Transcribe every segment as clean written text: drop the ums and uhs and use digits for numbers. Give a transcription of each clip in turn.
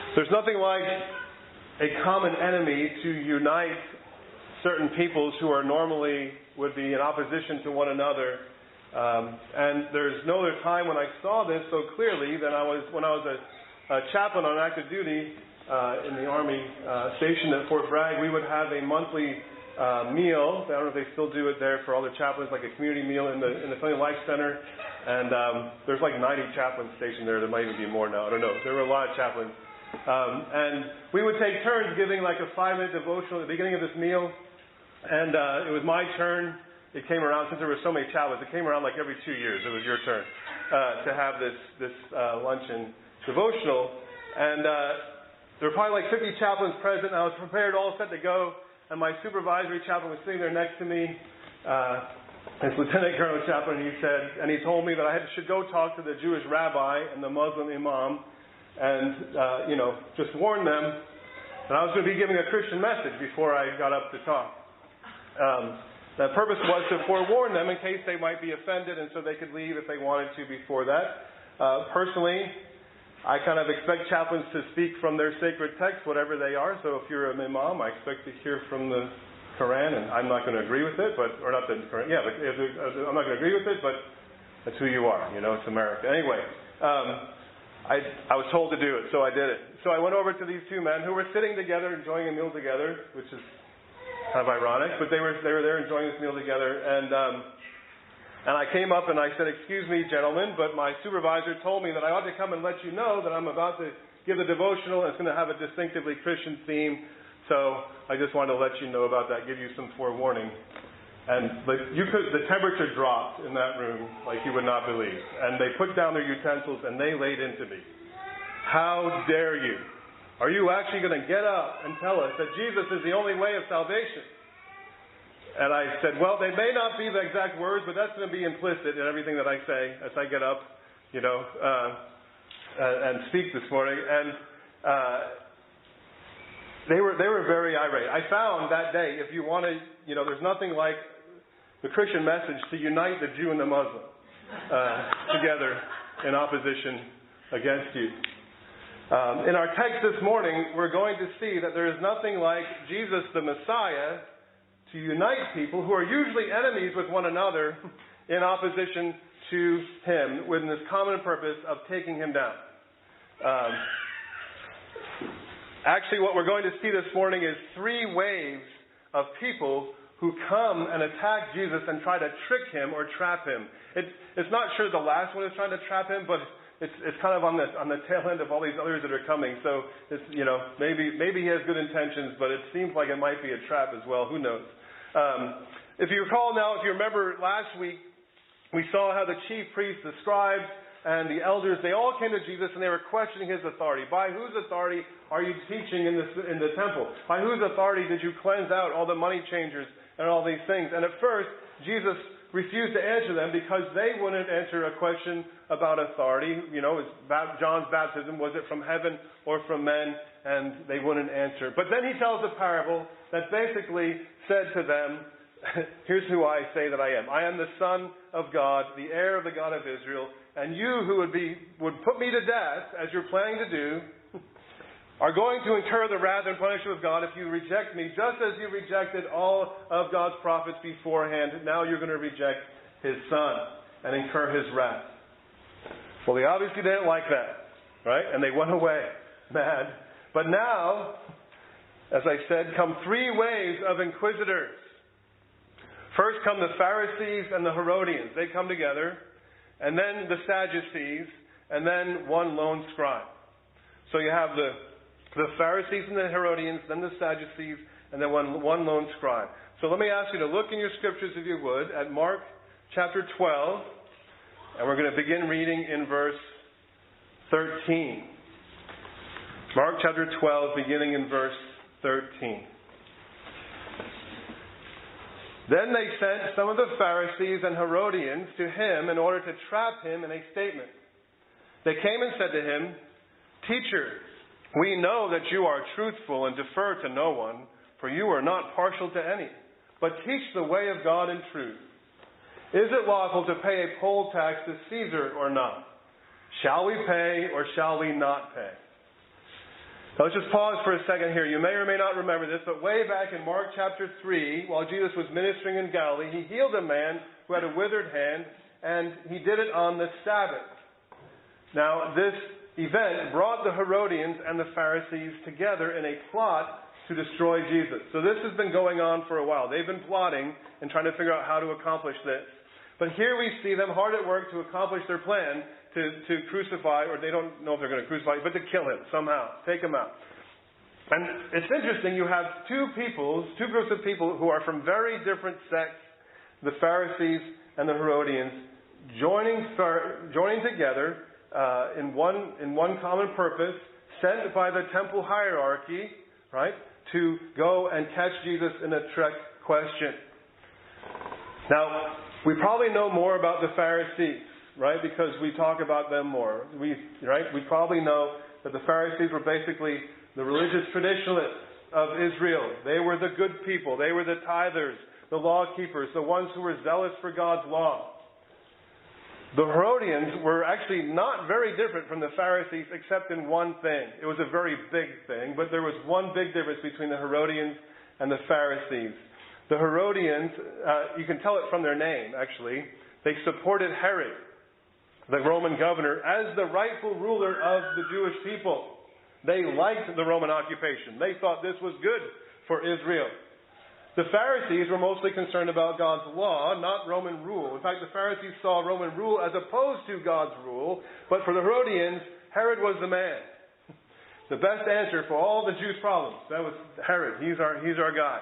There's nothing like a common enemy to unite certain peoples who are normally would be in opposition to one another. And there's no other time when I saw this so clearly than when I was a chaplain on active duty in the Army stationed at Fort Bragg. We would have a monthly meal. I don't know if they still do it there for all the chaplains, like a community meal in the Family Life Center. And there's like 90 chaplains stationed there. There might even be more now. I don't know. There were a lot of chaplains. And we would take turns giving like a 5-minute devotional at the beginning of this meal. And it was my turn. It came around, since there were so many chaplains, it came around like every 2 years. It was your turn to have this luncheon devotional. And there were probably like 50 chaplains present. And I was prepared, all set to go. And my supervisory chaplain was sitting there next to me. It's Lieutenant Colonel Chaplain. And he told me that I should go talk to the Jewish rabbi and the Muslim imam, and just warn them that I was going to be giving a Christian message before I got up to talk. The purpose was to forewarn them in case they might be offended, and so they could leave if they wanted to before that. Personally, I kind of expect chaplains to speak from their sacred text, whatever they are. So if you're an imam, I expect to hear from the Quran, and I'm not going to agree with it, I'm not going to agree with it, but that's who you are. It's America. Anyway, I was told to do it, so I did it. So I went over to these two men who were sitting together, enjoying a meal together, which is kind of ironic, but they were there enjoying this meal together, and I came up and I said, "Excuse me, gentlemen, but my supervisor told me that I ought to come and let you know that I'm about to give the devotional, and it's going to have a distinctively Christian theme. So I just wanted to let you know about that, give you some forewarning." And the temperature dropped in that room like you would not believe. And they put down their utensils and they laid into me. "How dare you? Are you actually going to get up and tell us that Jesus is the only way of salvation?" And I said, well, they may not be the exact words, but that's going to be implicit in everything that I say as I get up, and speak this morning. And they were very irate. I found that day, if you want to, there's nothing like the Christian message to unite the Jew and the Muslim together in opposition against you. In our text this morning, we're going to see that there is nothing like Jesus the Messiah to unite people who are usually enemies with one another in opposition to Him, with this common purpose of taking Him down. Actually, what we're going to see this morning is 3 waves of people who come and attack Jesus and try to trick Him or trap Him. It's not sure the last one is trying to trap Him, but it's kind of on the tail end of all these others that are coming. So it's maybe He has good intentions, but it seems like it might be a trap as well. Who knows? If you recall now, if you remember last week, we saw how the chief priests, the scribes, and the elders, they all came to Jesus and they were questioning His authority. By whose authority are you teaching in the temple? By whose authority did you cleanse out all the money changers and all these things? And at first, Jesus refused to answer them because they wouldn't answer a question about authority. John's baptism, was it from heaven or from men? And they wouldn't answer. But then He tells a parable that basically said to them, here's who I say that I am. I am the Son of God, the heir of the God of Israel, and you who would put me to death, as you're planning to do, are going to incur the wrath and punishment of God if you reject me, just as you rejected all of God's prophets beforehand. Now you're going to reject His Son and incur His wrath. Well, they obviously didn't like that, right? And they went away mad. But now, as I said, come 3 waves of inquisitors. First come the Pharisees and the Herodians. They come together. And then the Sadducees. And then one lone scribe. So you have the Pharisees and the Herodians, then the Sadducees, and then one lone scribe. So let me ask you to look in your scriptures, if you would, at Mark chapter 12. And we're going to begin reading in verse 13. Mark chapter 12, beginning in verse 13. Then they sent some of the Pharisees and Herodians to Him in order to trap Him in a statement. They came and said to Him, "Teacher, we know that you are truthful and defer to no one, for you are not partial to any, but teach the way of God in truth. Is it lawful to pay a poll tax to Caesar or not? Shall we pay or shall we not pay?" Now let's just pause for a second here. You may or may not remember this, but way back in Mark chapter 3, while Jesus was ministering in Galilee, he healed a man who had a withered hand, and he did it on the Sabbath. Now, this event brought the Herodians and the Pharisees together in a plot to destroy Jesus. So this has been going on for a while. They've been plotting and trying to figure out how to accomplish this. But here we see them hard at work to accomplish their plan to crucify, or they don't know if they're going to crucify, but to kill him somehow, take him out. And it's interesting, you have two groups of people who are from very different sects, the Pharisees and the Herodians, joining together in one common purpose, sent by the temple hierarchy, right, to go and catch Jesus in a trick question. Now, we probably know more about the Pharisees, right, because we talk about them more. We probably know that the Pharisees were basically the religious traditionalists of Israel. They were the good people. They were the tithers, the law keepers, the ones who were zealous for God's law. The Herodians were actually not very different from the Pharisees except in one thing. It was a very big thing, but there was one big difference between the Herodians and the Pharisees. The Herodians, you can tell it from their name, actually. They supported Herod, the Roman governor, as the rightful ruler of the Jewish people. They liked the Roman occupation. They thought this was good for Israel. The Pharisees were mostly concerned about God's law, not Roman rule. In fact, the Pharisees saw Roman rule as opposed to God's rule. But for the Herodians, Herod was the man. The best answer for all the Jews' problems. That was Herod. He's our guy.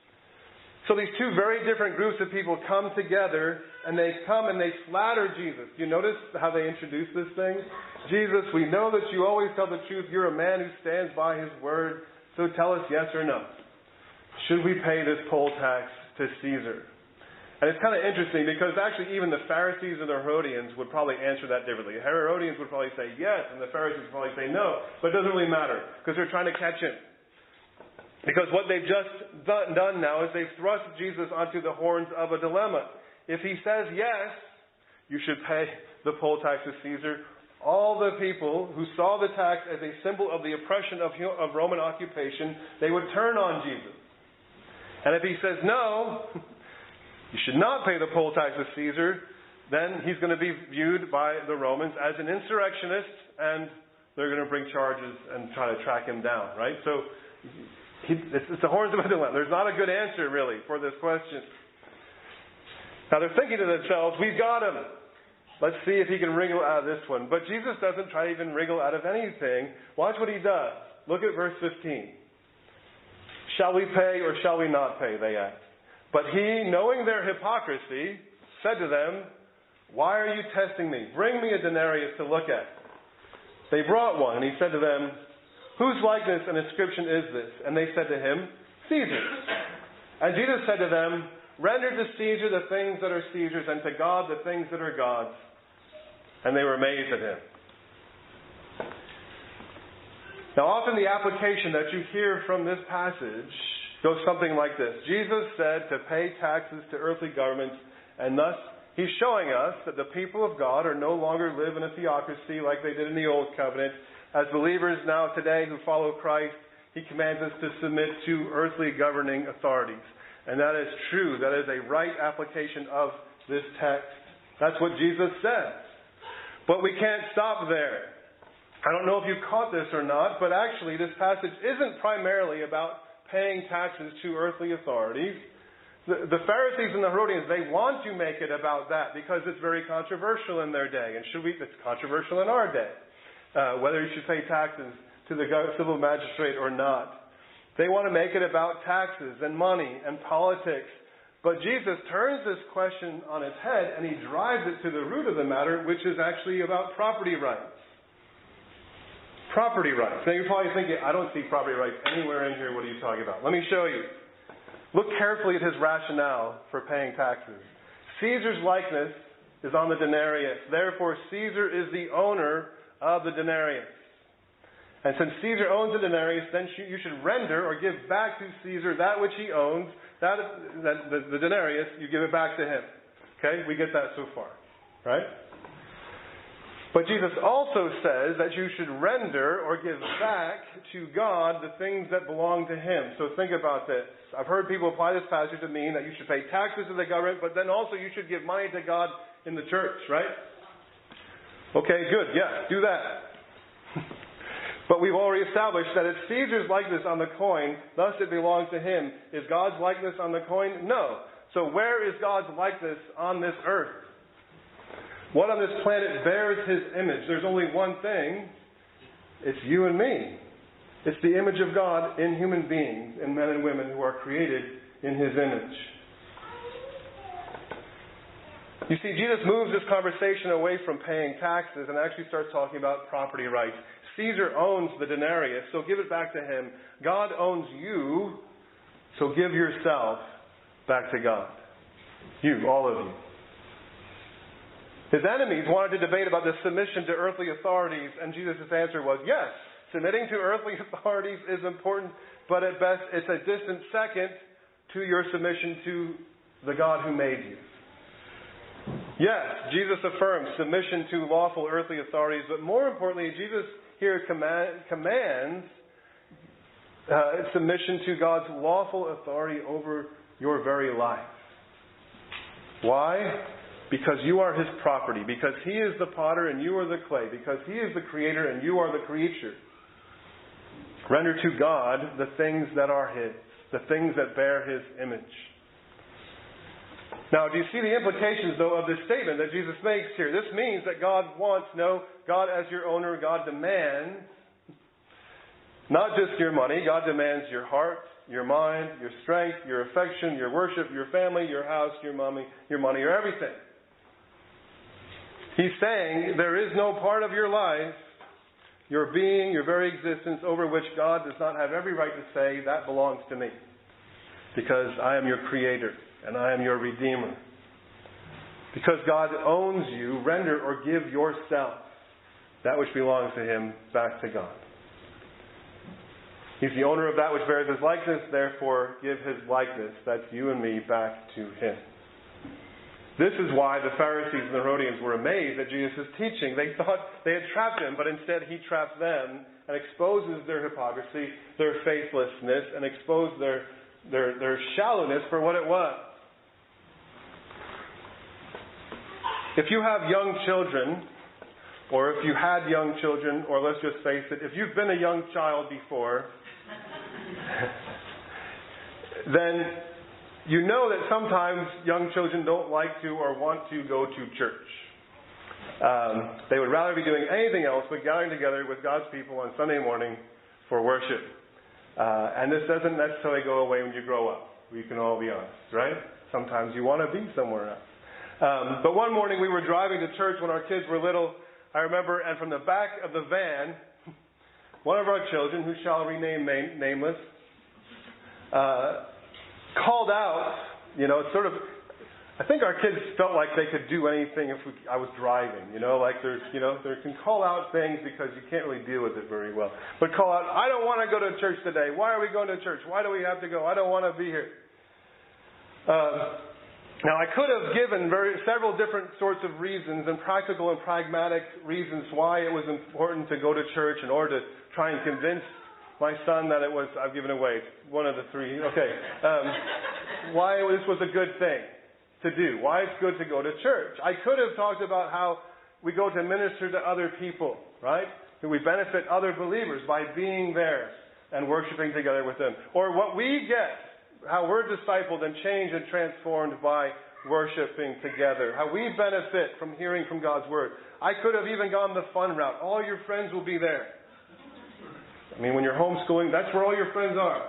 So these two very different groups of people come together, and they come and they flatter Jesus. You notice how they introduce this thing? Jesus, we know that you always tell the truth. You're a man who stands by his word. So tell us yes or no. Should we pay this poll tax to Caesar? And it's kind of interesting because actually even the Pharisees and the Herodians would probably answer that differently. The Herodians would probably say yes, and the Pharisees would probably say no. But it doesn't really matter because they're trying to catch him. Because what they've just done now is they've thrust Jesus onto the horns of a dilemma. If he says yes, you should pay the poll tax to Caesar, all the people who saw the tax as a symbol of the oppression of Roman occupation, they would turn on Jesus. And if he says no, you should not pay the poll tax to Caesar, then he's going to be viewed by the Romans as an insurrectionist, and they're going to bring charges and try to track him down, right? So it's the horns of a dilemma. There's not a good answer, really, for this question. Now, they're thinking to themselves, we've got him. Let's see if he can wriggle out of this one. But Jesus doesn't try to even wriggle out of anything. Watch what he does. Look at verse 15. Shall we pay or shall we not pay, they asked. But he, knowing their hypocrisy, said to them, why are you testing me? Bring me a denarius to look at. They brought one, and he said to them, whose likeness and inscription is this? And they said to him, Caesar's. And Jesus said to them, render to Caesar the things that are Caesar's, and to God the things that are God's. And they were amazed at him. Now, often the application that you hear from this passage goes something like this. Jesus said to pay taxes to earthly governments, and thus he's showing us that the people of God are no longer live in a theocracy like they did in the Old Covenant. As believers now today who follow Christ, he commands us to submit to earthly governing authorities. And that is true. That is a right application of this text. That's what Jesus says. But we can't stop there. I don't know if you caught this or not, but actually this passage isn't primarily about paying taxes to earthly authorities. The Pharisees and the Herodians, they want to make it about that because it's very controversial in their day. And it's controversial in our day, whether you should pay taxes to the civil magistrate or not. They want to make it about taxes and money and politics. But Jesus turns this question on its head and he drives it to the root of the matter, which is actually about property rights. Property rights. Now you're probably thinking, I don't see property rights anywhere in here. What are you talking about? Let me show you. Look carefully at his rationale for paying taxes. Caesar's likeness is on the denarius. Therefore, Caesar is the owner of the denarius. And since Caesar owns the denarius, then you should render or give back to Caesar that which he owns. The denarius, you give it back to him. Okay? We get that so far. Right? But Jesus also says that you should render or give back to God the things that belong to Him. So think about this. I've heard people apply this passage to mean that you should pay taxes to the government, but then also you should give money to God in the church, right? Okay, good. Yeah, do that. But we've already established that it's Caesar's likeness on the coin, thus it belongs to him. Is God's likeness on the coin? No. So where is God's likeness on this earth? What on this planet bears His image? There's only one thing. It's you and me. It's the image of God in human beings, in men and women who are created in His image. You see, Jesus moves this conversation away from paying taxes and actually starts talking about property rights. Caesar owns the denarius, so give it back to him. God owns you, so give yourself back to God. You, all of you. His enemies wanted to debate about the submission to earthly authorities, and Jesus' answer was, yes, submitting to earthly authorities is important, but at best it's a distant second to your submission to the God who made you. Yes, Jesus affirms submission to lawful earthly authorities, but more importantly, Jesus here commands submission to God's lawful authority over your very life. Why? Because you are His property. Because He is the potter and you are the clay. Because He is the creator and you are the creature. Render to God the things that are His, the things that bear His image. Now, do you see the implications, though, of this statement that Jesus makes here? This means that God as your owner, God demands not just your money, God demands your heart, your mind, your strength, your affection, your worship, your family, your house, your money, your everything. He's saying there is no part of your life, your being, your very existence, over which God does not have every right to say, that belongs to me. Because I am your creator. And I am your Redeemer. Because God owns you, render or give yourself, that which belongs to Him, back to God. He's the owner of that which bears His likeness, therefore give His likeness, that's you and me, back to Him. This is why the Pharisees and the Herodians were amazed at Jesus' teaching. They thought they had trapped Him, but instead He trapped them and exposes their hypocrisy, their faithlessness, and exposed their shallowness for what it was. If you have young children, or if you had young children, or let's just face it, if you've been a young child before, then you know that sometimes young children don't like to or want to go to church. They would rather be doing anything else but gathering together with God's people on Sunday morning for worship. And this doesn't necessarily go away when you grow up. We can all be honest, right? Sometimes you want to be somewhere else. But one morning we were driving to church when our kids were little, I remember, and from the back of the van, one of our children, who shall remain nameless, called out, I think our kids felt like they could do anything if I was driving, like they can call out things because you can't really deal with it very well. But call out, I don't want to go to church today. Why are we going to church? Why do we have to go? I don't want to be here. Now, I could have given several different sorts of reasons and practical and pragmatic reasons why it was important to go to church in order to try and convince my son that it was, I've given away one of the three, okay, why this was a good thing to do, why it's good to go to church. I could have talked about how we go to minister to other people, right? That we benefit other believers by being there and worshiping together with them. Or what we get, how we're discipled and changed and transformed by worshiping together. How we benefit from hearing from God's Word. I could have even gone the fun route. All your friends will be there. I mean, when you're homeschooling, that's where all your friends are.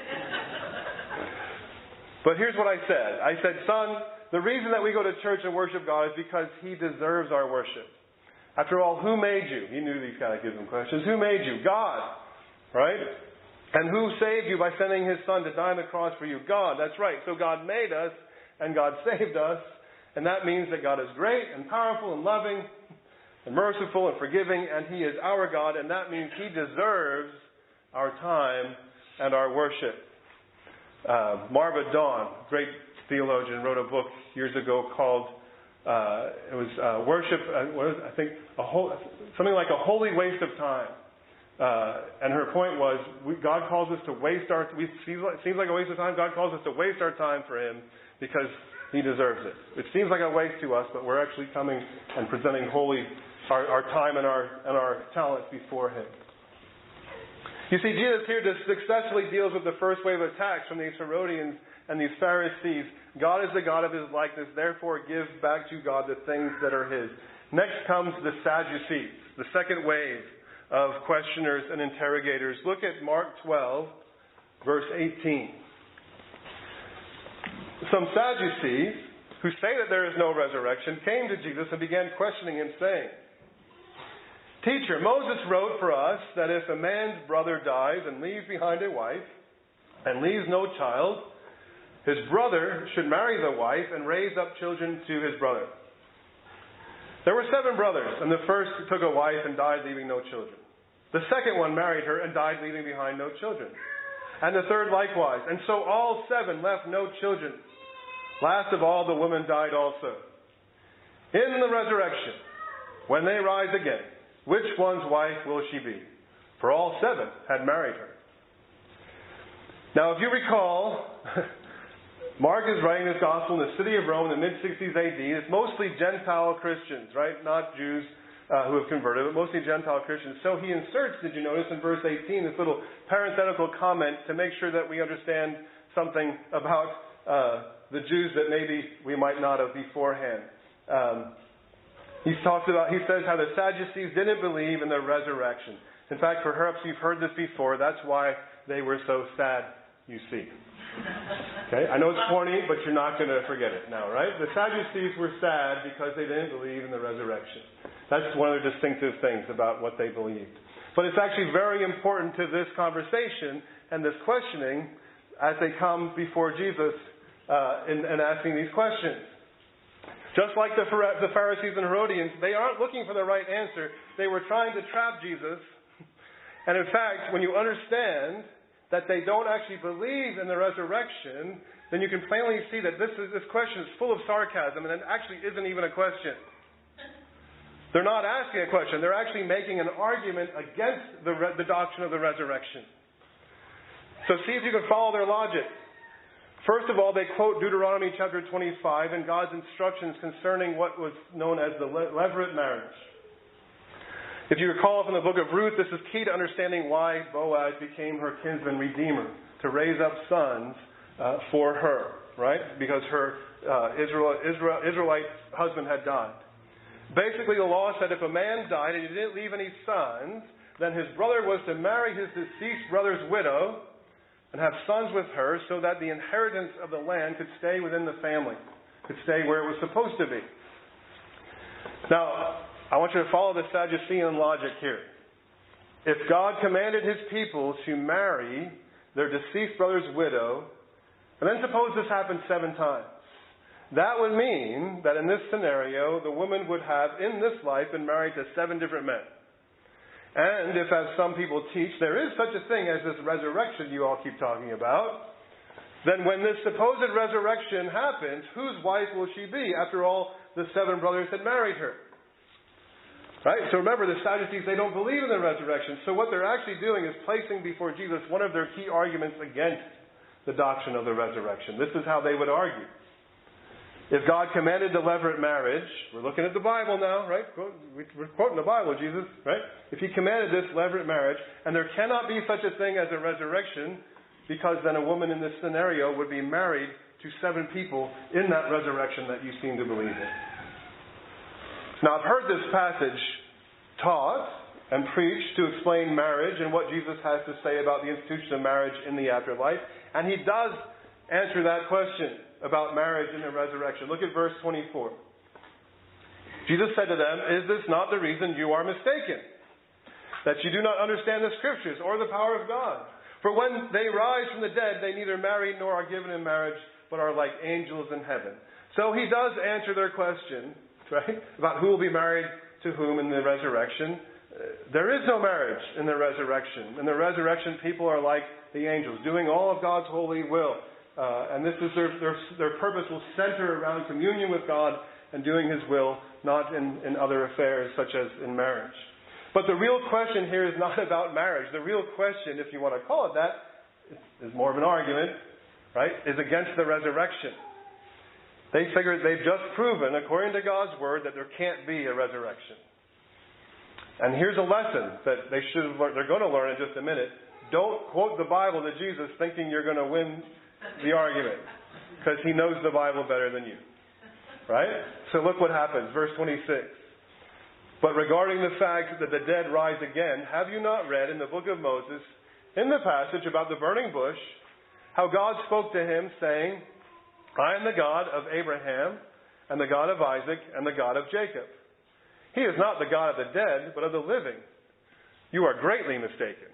But here's what I said. I said, son, the reason that we go to church and worship God is because He deserves our worship. After all, who made you? He knew these catechism questions. Who made you? God. Right? And who saved you by sending His Son to die on the cross for you? God. That's right. So God made us and God saved us. And that means that God is great and powerful and loving and merciful and forgiving. And He is our God. And that means He deserves our time and our worship. Marva Dawn, great theologian, wrote a book years ago called It was worship. Something like a holy waste of time. And her point was, God calls us to waste our. It seems like a waste of time. God calls us to waste our time for Him because He deserves it. It seems like a waste to us, but we're actually coming and presenting holy our time and our talents before Him. You see, Jesus here just successfully deals with the first wave of attacks from these Herodians and these Pharisees. God is the God of His likeness, therefore give back to God the things that are His. Next comes the Sadducees, the second wave of questioners and interrogators. Look at Mark 12, verse 18. Some Sadducees, who say that there is no resurrection, came to Jesus and began questioning Him, saying, Teacher, Moses wrote for us that if a man's brother dies and leaves behind a wife and leaves no child, his brother should marry the wife and raise up children to his brother. There were 7 brothers, and the first took a wife and died, leaving no children. The second one married her and died, leaving behind no children. And the third likewise. And so all 7 left no children. Last of all, the woman died also. In the resurrection, when they rise again, which one's wife will she be? For all 7 had married her. Now, if you recall, Mark is writing this gospel in the city of Rome in the mid-60s AD. It's mostly Gentile Christians, right? Not Jews who have converted, but mostly Gentile Christians. So he inserts, did you notice, in verse 18, this little parenthetical comment to make sure that we understand something about the Jews that maybe we might not have beforehand. He says how the Sadducees didn't believe in the resurrection. In fact, perhaps you've heard this before. That's why they were so sad, you see. Okay, I know it's corny, but you're not going to forget it now, right? The Sadducees were sad because they didn't believe in the resurrection. That's one of the distinctive things about what they believed. But it's actually very important to this conversation and this questioning as they come before Jesus and asking these questions. Just like the Pharisees and Herodians, they aren't looking for the right answer. They were trying to trap Jesus. And in fact, when you understand that they don't actually believe in the resurrection, then you can plainly see that this question is full of sarcasm, and it actually isn't even a question. They're not asking a question. They're actually making an argument against the doctrine of the resurrection. So see if you can follow their logic. First of all, they quote Deuteronomy chapter 25 and God's instructions concerning what was known as the levirate marriage. If you recall from the book of Ruth, this is key to understanding why Boaz became her kinsman redeemer, to raise up sons for her, right? Because her Israelite husband had died. Basically, the law said if a man died and he didn't leave any sons, then his brother was to marry his deceased brother's widow and have sons with her so that the inheritance of the land could stay within the family, could stay where it was supposed to be. Now, I want you to follow the Sadducean logic here. If God commanded His people to marry their deceased brother's widow, and then suppose this happened 7 times, that would mean that in this scenario, the woman would have, in this life, been married to 7 different men. And if, as some people teach, there is such a thing as this resurrection you all keep talking about, then when this supposed resurrection happens, whose wife will she be? After all, the 7 brothers had married her. Right? So remember, the Sadducees, they don't believe in the resurrection. So what they're actually doing is placing before Jesus one of their key arguments against the doctrine of the resurrection. This is how they would argue. If God commanded the levirate marriage, we're looking at the Bible now, right? We're quoting the Bible, Jesus, right? If He commanded this levirate marriage, and there cannot be such a thing as a resurrection, because then a woman in this scenario would be married to 7 people in that resurrection that you seem to believe in. Now, I've heard this passage taught and preached to explain marriage and what Jesus has to say about the institution of marriage in the afterlife, and He does answer that question about marriage and the resurrection. Look at verse 24. Jesus said to them, "Is this not the reason you are mistaken? That you do not understand the Scriptures or the power of God? For when they rise from the dead, they neither marry nor are given in marriage, but are like angels in heaven." So He does answer their question, right, about who will be married to whom in the resurrection. There is no marriage in the resurrection. In the resurrection, people are like the angels, doing all of God's holy will. And this is their purpose will center around communion with God and doing His will, not in other affairs such as in marriage. But the real question here is not about marriage. The real question, if you want to call it that, is more of an argument, right, is against the resurrection. They figure they've just proven, according to God's Word, that there can't be a resurrection. And here's a lesson that they're going to learn in just a minute. Don't quote the Bible to Jesus thinking you're going to win the argument, because He knows the Bible better than you. Right? So look what happens. Verse 26. But regarding the fact that the dead rise again, have you not read in the book of Moses, in the passage about the burning bush, how God spoke to him, saying, I am the God of Abraham, and the God of Isaac, and the God of Jacob. He is not the God of the dead, but of the living. You are greatly mistaken.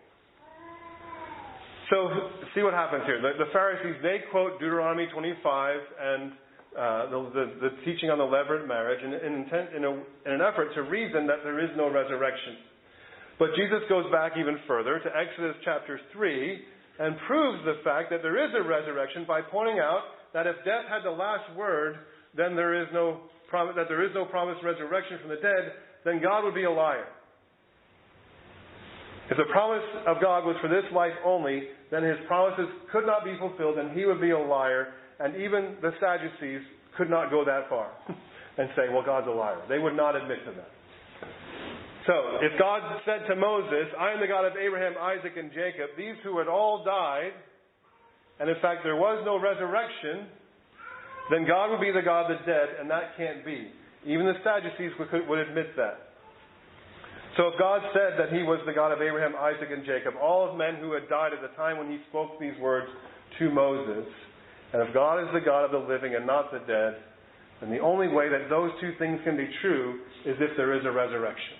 So, see what happens here. The Pharisees, they quote Deuteronomy 25 and the teaching on the levirate marriage in an effort to reason that there is no resurrection. But Jesus goes back even further to Exodus chapter 3 and proves the fact that there is a resurrection by pointing out that if death had the last word, then there is no promised resurrection from the dead, then God would be a liar. If the promise of God was for this life only, then His promises could not be fulfilled and He would be a liar. And even the Sadducees could not go that far and say, well, God's a liar. They would not admit to that. So, if God said to Moses, I am the God of Abraham, Isaac, and Jacob, these who had all died, and in fact there was no resurrection, then God would be the God of the dead, and that can't be. Even the Sadducees would admit that. So if God said that He was the God of Abraham, Isaac, and Jacob, all of men who had died at the time when He spoke these words to Moses, and if God is the God of the living and not the dead, then the only way that those two things can be true is if there is a resurrection.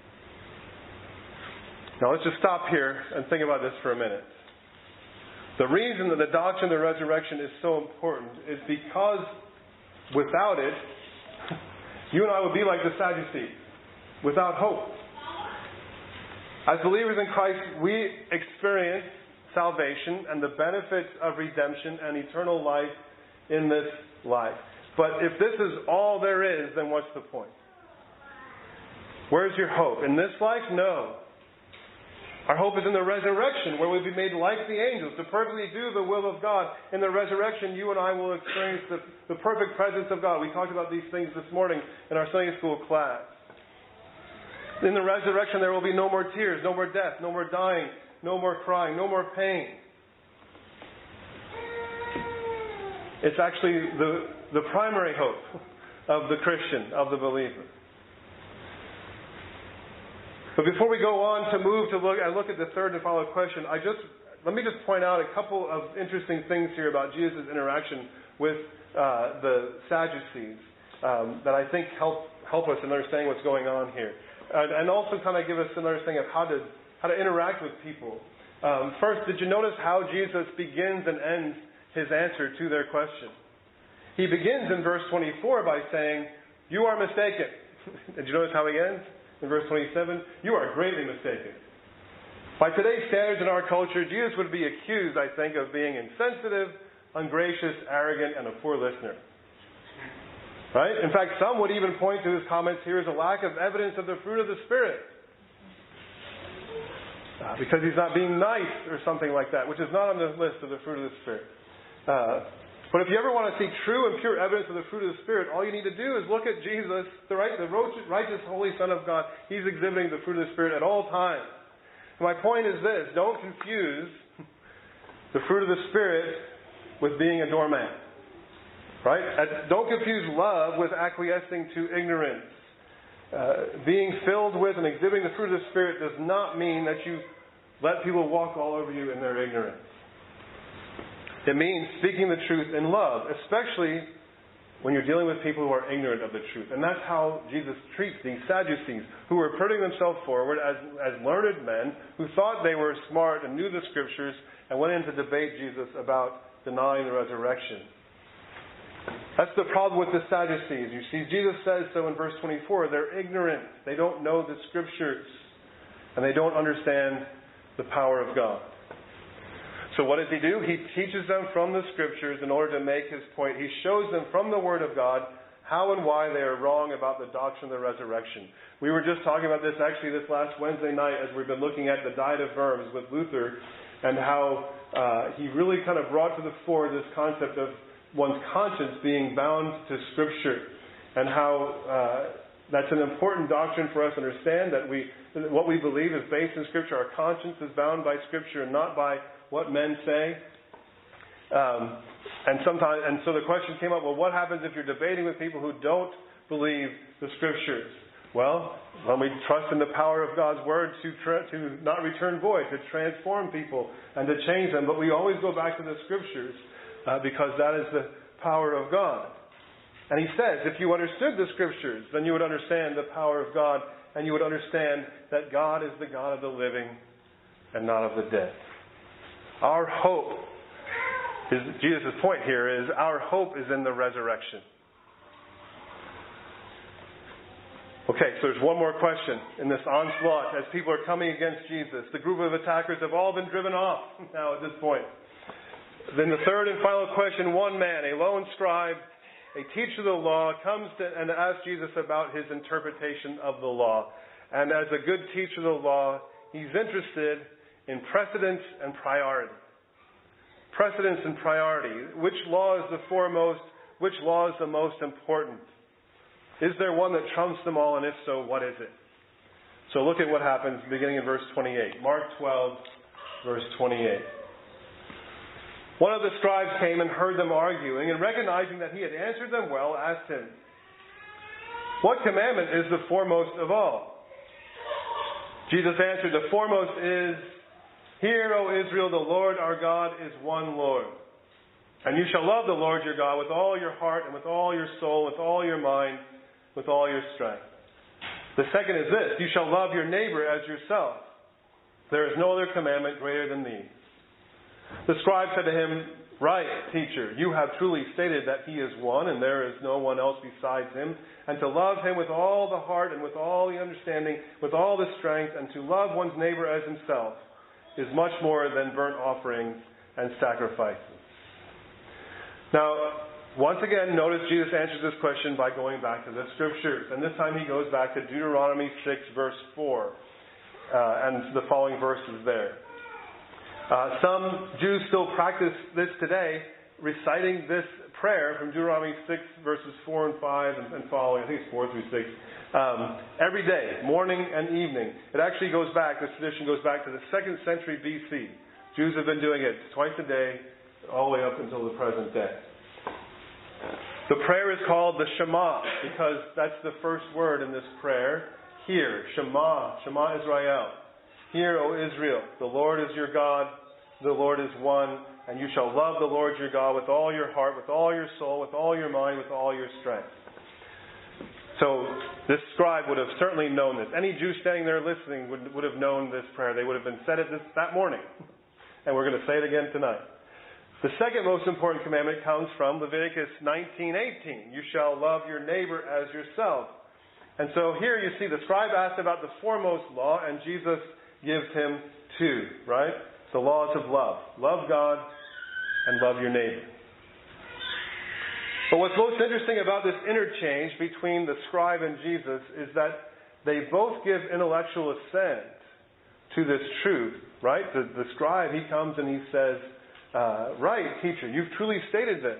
Now let's just stop here and think about this for a minute. The reason that the doctrine of the resurrection is so important is because without it, you and I would be like the Sadducees, without hope. As believers in Christ, we experience salvation and the benefits of redemption and eternal life in this life. But if this is all there is, then what's the point? Where's your hope? In this life? No. Our hope is in the resurrection, where we'll be made like the angels, to perfectly do the will of God. In the resurrection, you and I will experience the perfect presence of God. We talked about these things this morning in our Sunday school class. In the resurrection, there will be no more tears, no more death, no more dying, no more crying, no more pain. It's actually the primary hope of the Christian, of the believer. But before we go on to move to look at the third and final question, let me just point out a couple of interesting things here about Jesus' interaction with the Sadducees that I think help us in understanding what's going on here, and also kind of give us an understanding of how to interact with people. First, did you notice how Jesus begins and ends His answer to their question? He begins in verse 24 by saying, "You are mistaken." Did you notice how he ends? In verse 27, "You are greatly mistaken." By today's standards in our culture, Jesus would be accused, I think, of being insensitive, ungracious, arrogant, and a poor listener. Right? In fact, some would even point to his comments here as a lack of evidence of the fruit of the Spirit. Because he's not being nice or something like that, which is not on the list of the fruit of the Spirit. But if you ever want to see true and pure evidence of the fruit of the Spirit, all you need to do is look at Jesus, the righteous, holy Son of God. He's exhibiting the fruit of the Spirit at all times. And my point is this: don't confuse the fruit of the Spirit with being a doormat. Right? Don't confuse love with acquiescing to ignorance. Being filled with and exhibiting the fruit of the Spirit does not mean that you let people walk all over you in their ignorance. It means speaking the truth in love, especially when you're dealing with people who are ignorant of the truth. And that's how Jesus treats these Sadducees, who were putting themselves forward as learned men, who thought they were smart and knew the Scriptures, and went in to debate Jesus about denying the resurrection. That's the problem with the Sadducees. You see, Jesus says so in verse 24. They're ignorant. They don't know the Scriptures. And they don't understand the power of God. So what does he do? He teaches them from the Scriptures in order to make his point. He shows them from the Word of God how and why they are wrong about the doctrine of the resurrection. We were just talking about this actually this last Wednesday night as we've been looking at the Diet of Worms with Luther, and how he really kind of brought to the fore this concept of one's conscience being bound to Scripture, and how that's an important doctrine for us to understand, that what we believe is based in Scripture. Our conscience is bound by Scripture and not by what men say. And so the question came up, well, what happens if you're debating with people who don't believe the Scriptures? Well, when we trust in the power of God's Word to not return void, to transform people and to change them. But we always go back to the Scriptures because that is the power of God. And he says, if you understood the Scriptures, then you would understand the power of God, and you would understand that God is the God of the living and not of the dead. Our hope, Jesus' point here is, our hope is in the resurrection. Okay, so there's one more question in this onslaught as people are coming against Jesus. The group of attackers have all been driven off now at this point. Then the third and final question, one man, a lone scribe, a teacher of the law, comes and asks Jesus about his interpretation of the law. And as a good teacher of the law, he's interested in precedence and priority. Precedence and priority. Which law is the foremost? Which law is the most important? Is there one that trumps them all? And if so, what is it? So look at what happens beginning in verse 28. Mark 12, verse 28. One of the scribes came and heard them arguing, and recognizing that he had answered them well, asked him, "What commandment is the foremost of all?" Jesus answered, "The foremost is, 'Hear, O Israel, the Lord our God is one Lord. And you shall love the Lord your God with all your heart and with all your soul, with all your mind, with all your strength.' The second is this, you shall love your neighbor as yourself. There is no other commandment greater than these." The scribe said to him, "Right, teacher, you have truly stated that he is one, and there is no one else besides him, and to love him with all the heart and with all the understanding, with all the strength, and to love one's neighbor as himself is much more than burnt offerings and sacrifices." Now, once again, notice Jesus answers this question by going back to the Scriptures. And this time he goes back to Deuteronomy 6, verse 4, and the following verses there. Some Jews still practice this today, reciting this prayer from Deuteronomy 6, verses 4 and 5 and following. I think it's 4 through 6. Every day, morning and evening. It actually goes back, this tradition goes back to the 2nd century BC. Jews have been doing it twice a day, all the way up until the present day. The prayer is called the Shema, because that's the first word in this prayer. Hear, Shema, Shema Israel. Hear, O Israel, the Lord is your God, the Lord is one, and you shall love the Lord your God with all your heart, with all your soul, with all your mind, with all your strength. So this scribe would have certainly known this. Any Jew standing there listening would have known this prayer. They would have been said it that morning. And we're going to say it again tonight. The second most important commandment comes from Leviticus 19:18. You shall love your neighbor as yourself. And so here you see the scribe asked about the foremost law, and Jesus gives him two, right? The laws of love. Love God and love your neighbor. But what's most interesting about this interchange between the scribe and Jesus is that they both give intellectual assent to this truth, right? The scribe, he comes and he says, "Right, teacher, you've truly stated this."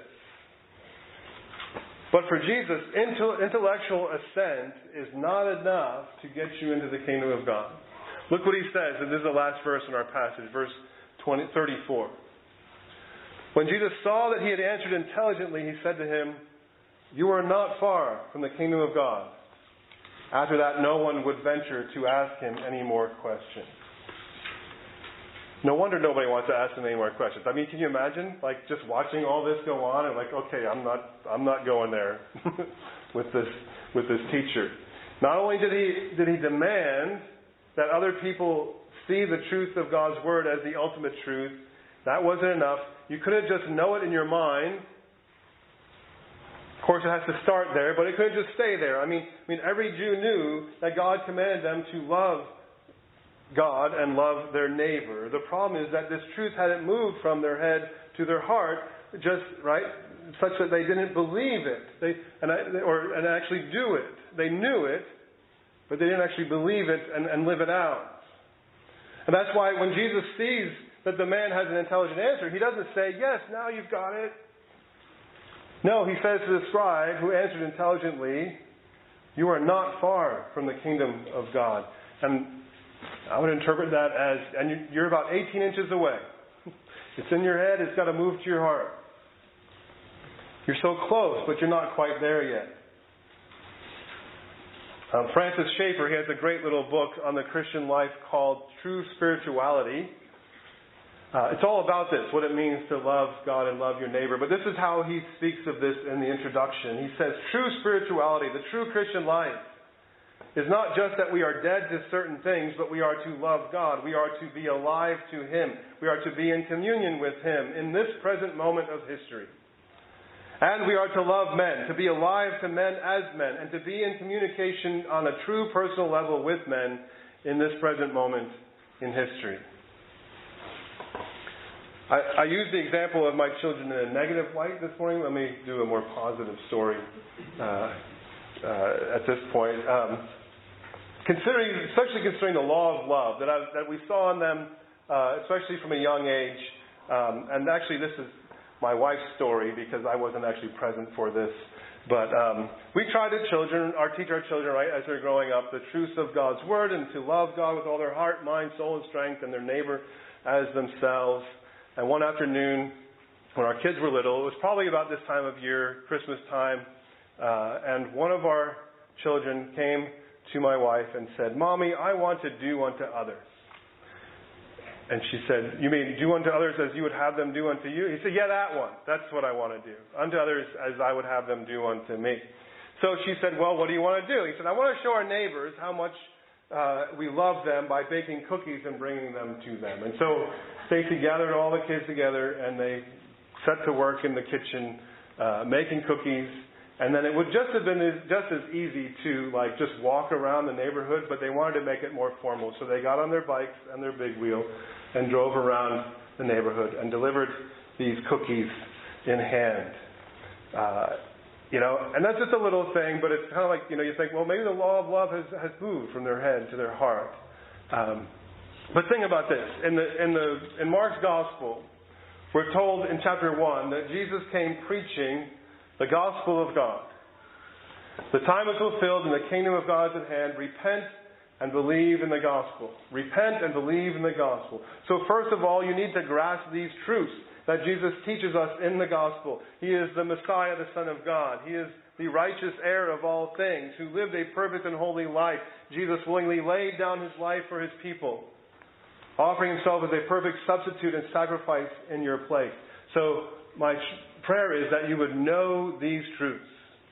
But for Jesus, intellectual assent is not enough to get you into the kingdom of God. Look what he says, and this is the last verse in our passage, verse 34. When Jesus saw that he had answered intelligently, he said to him, "You are not far from the kingdom of God." After that, no one would venture to ask him any more questions. No wonder nobody wants to ask him any more questions. I mean, can you imagine, like, just watching all this go on and like, okay, I'm not going there with this teacher. Not only did he demand that other people see the truth of God's word as the ultimate truth, that wasn't enough. You couldn't just know it in your mind. Of course, it has to start there, but it couldn't just stay there. I mean, every Jew knew that God commanded them to love God and love their neighbor. The problem is that this truth hadn't moved from their head to their heart, just, right? such that they didn't believe it, and actually do it. They knew it, but they didn't actually believe it and live it out. And that's why when Jesus sees that the man has an intelligent answer, he doesn't say, "Yes, now you've got it." No, he says to the scribe who answered intelligently, "You are not far from the kingdom of God." And I would interpret that as, and you're about 18 inches away. It's in your head, it's got to move to your heart. You're so close, but you're not quite there yet. Francis Schaeffer, he has a great little book on the Christian life called True Spirituality. It's all about this, what it means to love God and love your neighbor. But this is how he speaks of this in the introduction. He says, true spirituality, the true Christian life, is not just that we are dead to certain things, but we are to love God. We are to be alive to Him. We are to be in communion with Him in this present moment of history. And we are to love men, to be alive to men as men, and to be in communication on a true personal level with men in this present moment in history. I used the example of my children in a negative light this morning. Let me do a more positive story at this point. Especially considering the law of love that we saw in them, especially from a young age. And actually, this is my wife's story because I wasn't actually present for this. But we try to teach our children, right, as they're growing up, the truths of God's Word and to love God with all their heart, mind, soul, and strength, and their neighbor as themselves. And one afternoon, when our kids were little, it was probably about this time of year, Christmas time, and one of our children came to my wife and said, "Mommy, I want to do unto others." And she said, "You mean do unto others as you would have them do unto you?" He said, "Yeah, that one. That's what I want to do. Unto others as I would have them do unto me." So she said, "Well, what do you want to do?" He said, "I want to show our neighbors how much we love them by baking cookies and bringing them to them." And so Stacy gathered all the kids together and they set to work in the kitchen making cookies. And then it would just have been just as easy to just walk around the neighborhood, but they wanted to make it more formal. So they got on their bikes and their big wheel and drove around the neighborhood and delivered these cookies in hand. And that's just a little thing, but it's kind of like, you think, well, maybe the law of love has moved from their head to their heart. But think about this. In Mark's Gospel, we're told in chapter 1 that Jesus came preaching the gospel of God. The time is fulfilled and the kingdom of God is at hand. Repent and believe in the gospel. Repent and believe in the gospel. So first of all, you need to grasp these truths that Jesus teaches us in the gospel. He is the Messiah, the Son of God. He is the righteous heir of all things, who lived a perfect and holy life. Jesus willingly laid down His life for His people, offering Himself as a perfect substitute and sacrifice in your place. So my prayer is that you would know these truths.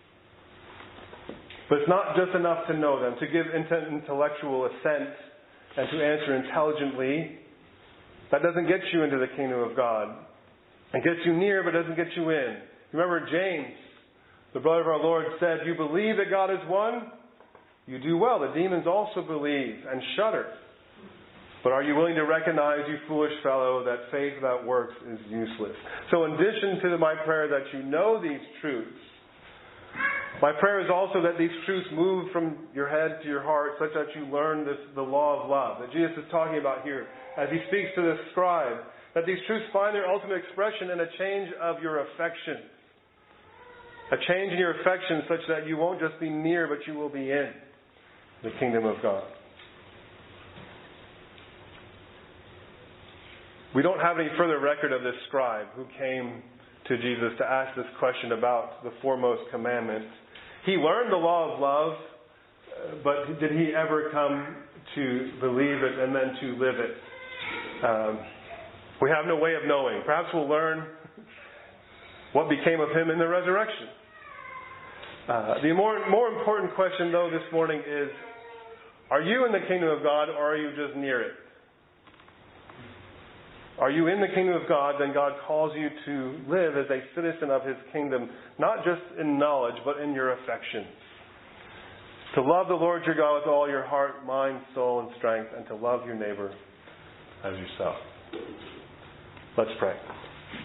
But it's not just enough to know them, to give intellectual assent and to answer intelligently. That doesn't get you into the kingdom of God. It gets you near, but doesn't get you in. Remember James, the brother of our Lord, said, "You believe that God is one? You do well. The demons also believe and shudder. But are you willing to recognize, you foolish fellow, that faith without works is useless?" So in addition to my prayer that you know these truths, my prayer is also that these truths move from your head to your heart such that you learn the law of love that Jesus is talking about here as He speaks to the scribe. That these truths find their ultimate expression in a change of your affections. A change in your affections such that you won't just be near, but you will be in the kingdom of God. We don't have any further record of this scribe who came to Jesus to ask this question about the foremost commandment. He learned the law of love, but did he ever come to believe it and then to live it? We have no way of knowing. Perhaps we'll learn what became of him in the resurrection. The more important question, though, this morning is, are you in the kingdom of God or are you just near it? Are you in the kingdom of God, then God calls you to live as a citizen of His kingdom, not just in knowledge, but in your affections. To love the Lord your God with all your heart, mind, soul, and strength, and to love your neighbor as yourself. Let's pray.